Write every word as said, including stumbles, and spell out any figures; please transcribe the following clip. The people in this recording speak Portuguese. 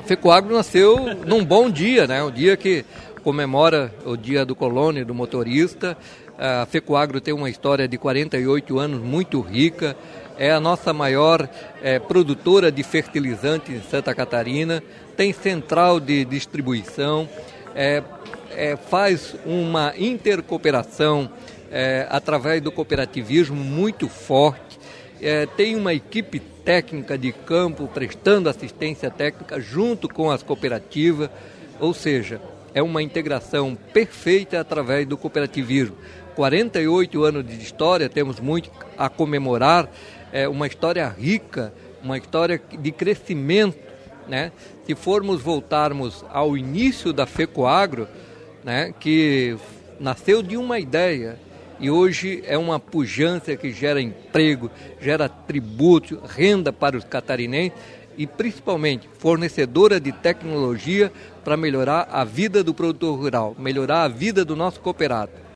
FECOAGRO nasceu num bom dia, né? O dia que comemora o dia do colono e do motorista. A FECOAGRO tem uma história de quarenta e oito anos muito rica. É a nossa maior é, produtora de fertilizantes em Santa Catarina. Tem central de distribuição. É, é, faz uma intercooperação é, através do cooperativismo muito forte. É, tem uma equipe técnica de campo prestando assistência técnica junto com as cooperativas, ou seja, é uma integração perfeita através do cooperativismo. quarenta e oito anos de história, temos muito a comemorar, é uma história rica, uma história de crescimento, né? Se formos voltarmos ao início da FECOAGRO, né, que nasceu de uma ideia, e hoje é uma pujança que gera emprego, gera tributo, renda para os catarinenses e principalmente fornecedora de tecnologia para melhorar a vida do produtor rural, melhorar a vida do nosso cooperado.